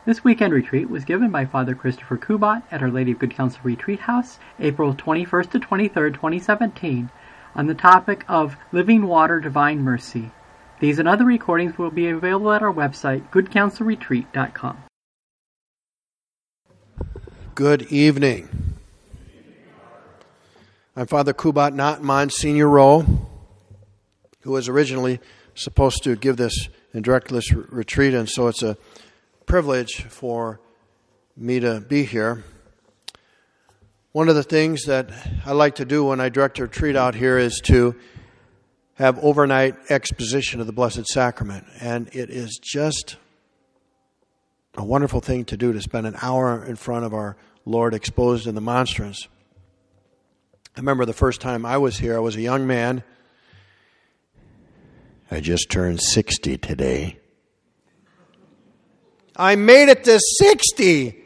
This weekend retreat was given by Father Christopher Kubat at Our Lady of Good Counsel Retreat House, April 21st to 23rd, 2017, on the topic of Living Water Divine Mercy. These and other recordings will be available at our website, goodcounselretreat.com. Good evening. I'm Father Kubat, not Monsignor Rowe, who was originally supposed to give this and direct this retreat, and so it's a privilege for me to be here. One of the things that I like to do when I direct a retreat out here is to have overnight exposition of the Blessed Sacrament, and it is just a wonderful thing to do, to spend an hour in front of our Lord exposed in the monstrance. I remember the first time I was here, I was a young man. I just turned 60 today. I made it to 60!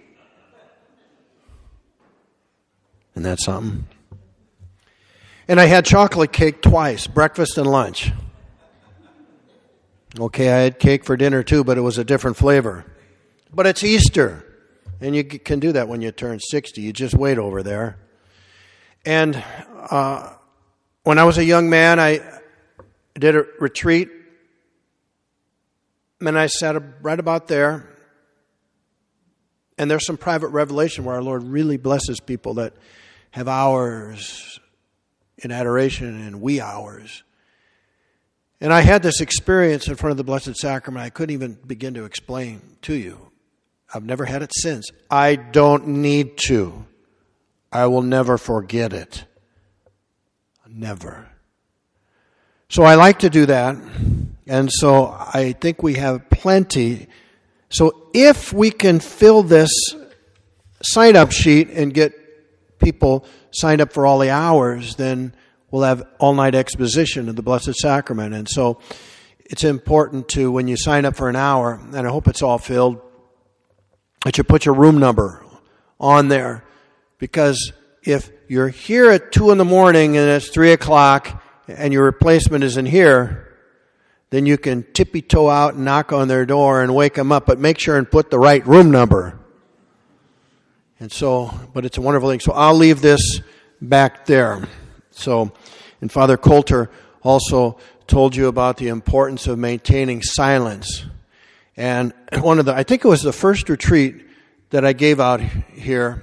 Isn't that something? And I had chocolate cake twice, breakfast and lunch. Okay, I had cake for dinner too, but it was a different flavor. But it's Easter, and you can do that when you turn 60. You just wait over there. And when I was a young man, I did a retreat, and I sat right about there. And there's some private revelation where our Lord really blesses people that have hours in adoration and wee hours. And I had this experience in front of the Blessed Sacrament I couldn't even begin to explain to you. I've never had it since. I don't need to. I will never forget it. Never. So I like to do that. And so I think we have plenty. So if we can fill this sign-up sheet and get people signed up for all the hours, then we'll have all-night exposition of the Blessed Sacrament. And so it's important to, when you sign up for an hour, and I hope it's all filled, that you put your room number on there. Because if you're here at 2 in the morning and it's 3 o'clock and your replacement isn't here, then you can tippy-toe out and knock on their door and wake them up, but make sure and put the right room number. And so, but it's a wonderful thing. So I'll leave this back there. So, and Father Coulter also told you about the importance of maintaining silence. And I think it was the first retreat that I gave out here.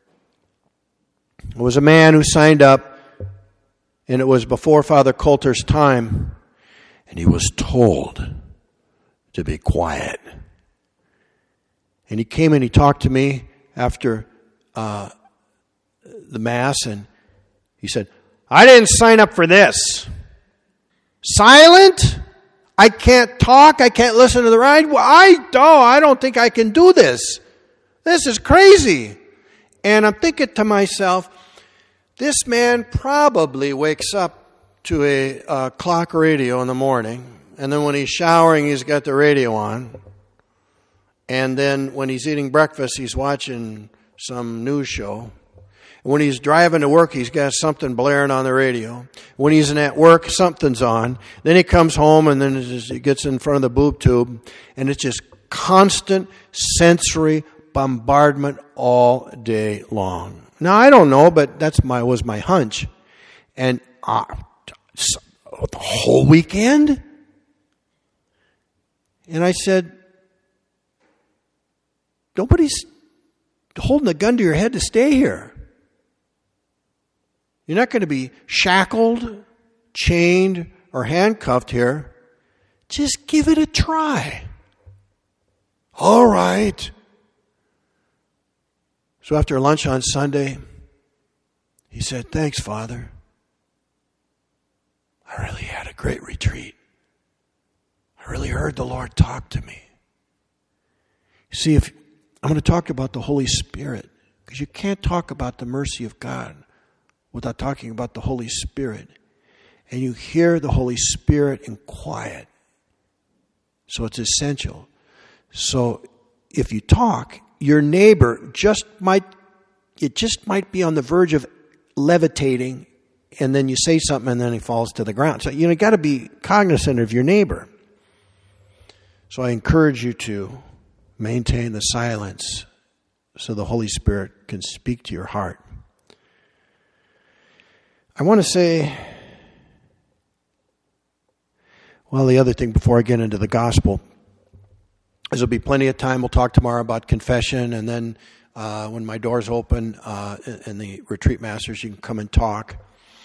It was a man who signed up, and it was before Father Coulter's time. And he was told to be quiet. And he came and he talked to me after the Mass, and he said, I didn't sign up for this. Silent? I can't talk? I can't listen to the ride? Well, I don't think I can do this. This is crazy. And I'm thinking to myself, this man probably wakes up to a clock radio in the morning, and then when he's showering, he's got the radio on, and then when he's eating breakfast, he's watching some news show. And when he's driving to work, he's got something blaring on the radio. When he's at work, something's on. Then he comes home, and then he gets in front of the boob tube, and it's just constant sensory bombardment all day long. Now, I don't know, but was my hunch. And the whole weekend? And I said, nobody's holding a gun to your head to stay here. You're not going to be shackled, chained, or handcuffed here. Just give it a try. All right. So after lunch on Sunday, he said, thanks, Father. I really had a great retreat. I really heard the Lord talk to me. You see, I'm going to talk about the Holy Spirit, because you can't talk about the mercy of God without talking about the Holy Spirit. And you hear the Holy Spirit in quiet. So it's essential. So if you talk, your neighbor just might be on the verge of levitating, and then you say something and then he falls to the ground. So you got to be cognizant of your neighbor. So I encourage you to Maintain the silence so the Holy Spirit can speak to your heart. I want to say, well, the other thing before I get into the gospel is there'll be plenty of time. We'll talk tomorrow about confession, and then when my doors open and the retreat masters, you can come and talk.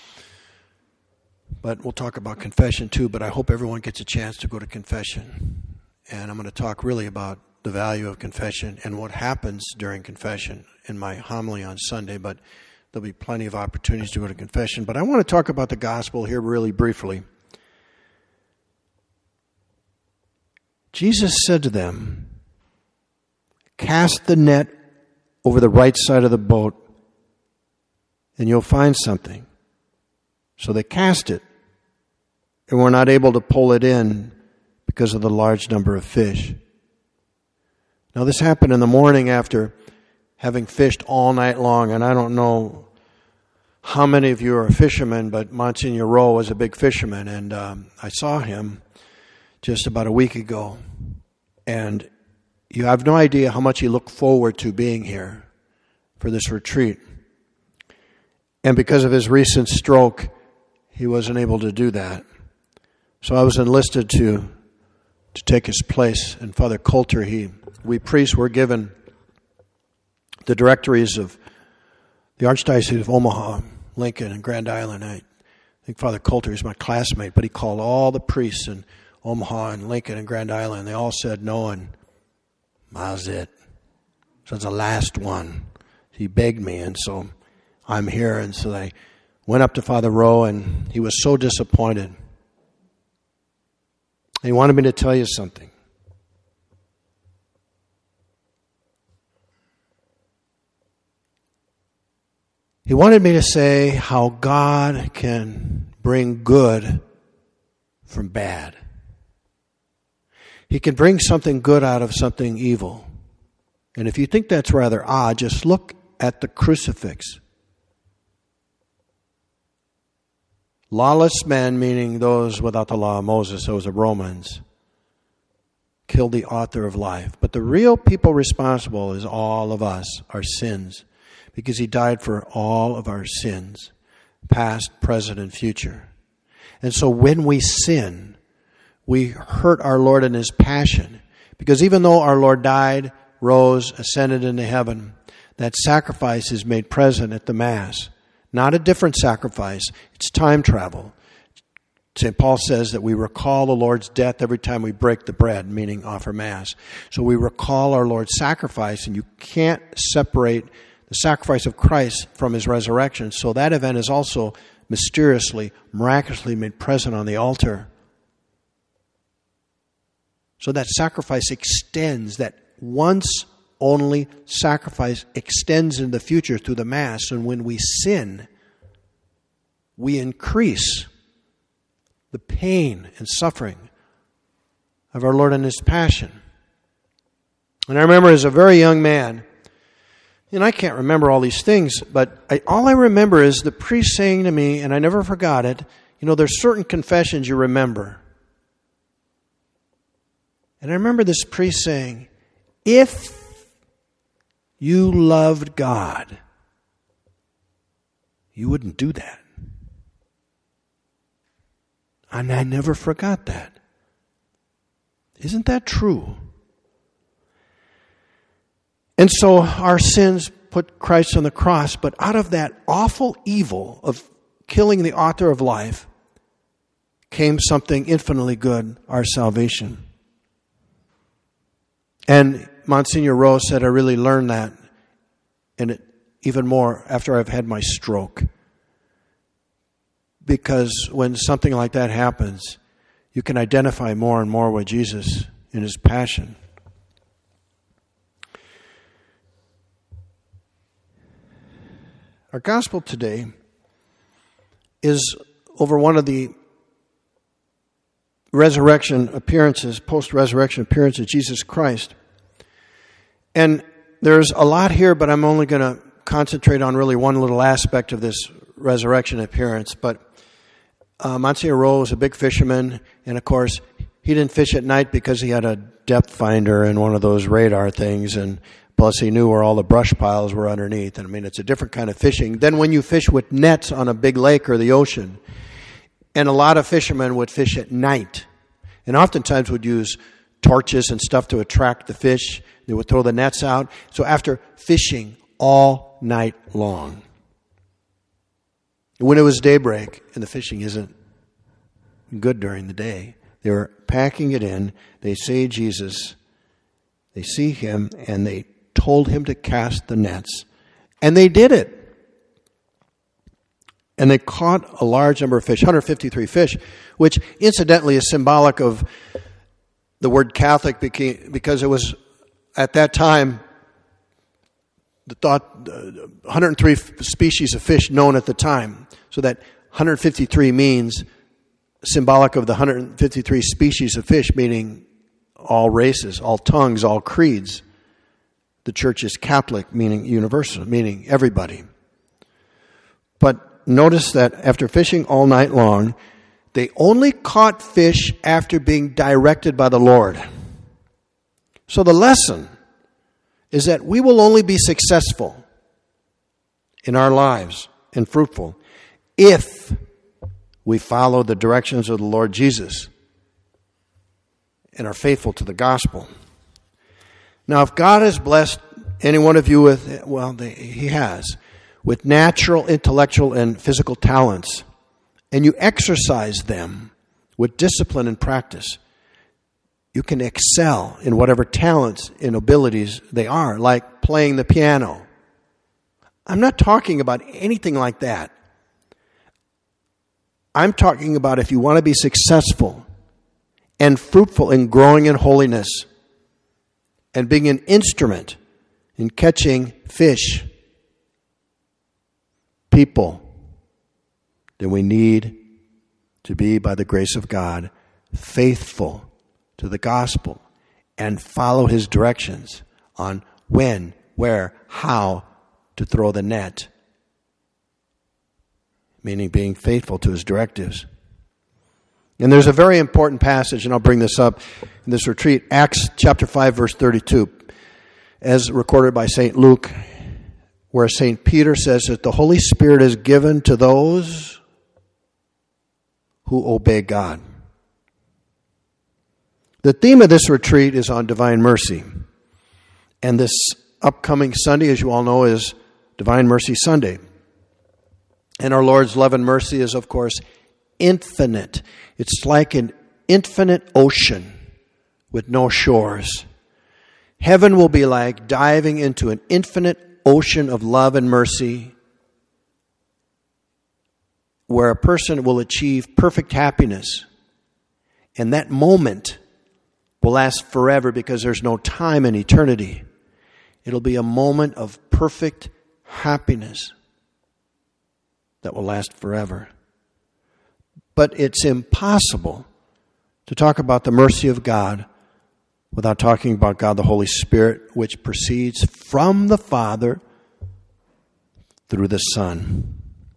But we'll talk about confession too, but I hope everyone gets a chance to go to confession. And I'm going to talk really about the value of confession and what happens during confession in my homily on Sunday, but there'll be plenty of opportunities to go to confession. But I want to talk about the gospel here really briefly. Jesus said to them, "Cast the net over the right side of the boat, and you'll find something." So they cast it, and were not able to pull it in because of the large number of fish. Now this happened in the morning after having fished all night long, and I don't know how many of you are fishermen, but Monsignor Rowe was a big fisherman, and I saw him just about a week ago. And you have no idea how much he looked forward to being here for this retreat. And because of his recent stroke, he wasn't able to do that. So I was enlisted to take his place. And Father Coulter, we priests were given the directories of the Archdiocese of Omaha, Lincoln, and Grand Island. I think Father Coulter is my classmate, but he called all the priests in Omaha and Lincoln and Grand Island. They all said no, and I was it. So it's the last one. He begged me, and so I'm here. And so I went up to Father Rowe, and he was so disappointed. And he wanted me to tell you something. He wanted me to say how God can bring good from bad. He can bring something good out of something evil. And if you think that's rather odd, just look at the crucifix. Lawless men, meaning those without the law of Moses, those are Romans, killed the author of life. But the real people responsible is all of us, our sins, because he died for all of our sins, past, present, and future. And so when we sin, we hurt our Lord in his passion, because even though our Lord died, rose, ascended into heaven, that sacrifice is made present at the Mass. Not a different sacrifice. It's time travel. St. Paul says that we recall the Lord's death every time we break the bread, meaning offer Mass. So we recall our Lord's sacrifice, and you can't separate the sacrifice of Christ from his resurrection. So that event is also mysteriously, miraculously made present on the altar. So that sacrifice extends, that once only sacrifice extends in the future through the Mass. And when we sin, we increase the pain and suffering of our Lord in his passion. And I remember as a very young man, and I can't remember all these things, but all I remember is the priest saying to me, and I never forgot it, there's certain confessions you remember. And I remember this priest saying, if you loved God, you wouldn't do that. And I never forgot that. Isn't that true? And so our sins put Christ on the cross, but out of that awful evil of killing the author of life came something infinitely good, our salvation. And Monsignor Rowe said I really learned that, and it even more after I've had my stroke. Because when something like that happens, you can identify more and more with Jesus in his passion. Our gospel today is over one of the resurrection appearances, post-resurrection appearances of Jesus Christ. And there's a lot here, but I'm only going to concentrate on really one little aspect of this resurrection appearance. But Monsignor Rowe was a big fisherman, and of course, He didn't fish at night because he had a depth finder and one of those radar things, and plus he knew where all the brush piles were underneath. And I mean, it's a different kind of fishing than when you fish with nets on a big lake or the ocean. And a lot of fishermen would fish at night, and oftentimes would use torches and stuff to attract the fish. They would throw the nets out. So after fishing all night long, when it was daybreak, and the fishing isn't good during the day, they were packing it in. They say Jesus, they see him, and they told him to cast the nets. And they did it. And they caught a large number of fish, 153 fish, which incidentally is symbolic of the word Catholic, because it was at that time the thought 103 species of fish known at the time. So that 153 means symbolic of the 153 species of fish, meaning all races, all tongues, all creeds. The church is Catholic, meaning universal, meaning everybody. But notice that after fishing all night long, they only caught fish after being directed by the Lord. So the lesson is that we will only be successful in our lives and fruitful if we follow the directions of the Lord Jesus and are faithful to the gospel. Now, if God has blessed any one of you with, He has, with natural, intellectual, and physical talents, and you exercise them with discipline and practice, you can excel in whatever talents and abilities they are, like playing the piano. I'm not talking about anything like that. I'm talking about if you want to be successful and fruitful in growing in holiness and being an instrument in catching fish, people, then we need to be, by the grace of God, faithful to the gospel and follow His directions on when, where, how to throw the net, meaning being faithful to His directives. And there's a very important passage, and I'll bring this up in this retreat, Acts chapter 5, verse 32, as recorded by St. Luke, where St. Peter says that the Holy Spirit is given to those who obey God. The theme of this retreat is on divine mercy. And this upcoming Sunday, as you all know, is Divine Mercy Sunday. And our Lord's love and mercy is, of course, infinite. It's like an infinite ocean with no shores. Heaven will be like diving into an infinite ocean of love and mercy, where a person will achieve perfect happiness. And that moment will last forever because there's no time in eternity. It'll be a moment of perfect happiness that will last forever. But it's impossible to talk about the mercy of God without talking about God the Holy Spirit, which proceeds from the Father through the Son.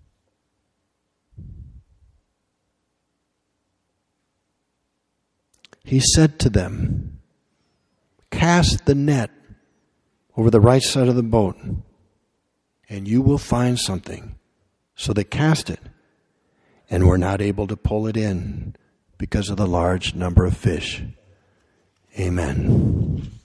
He said to them, "Cast the net over the right side of the boat, and you will find something." So they cast it, and were not able to pull it in because of the large number of fish. Amen.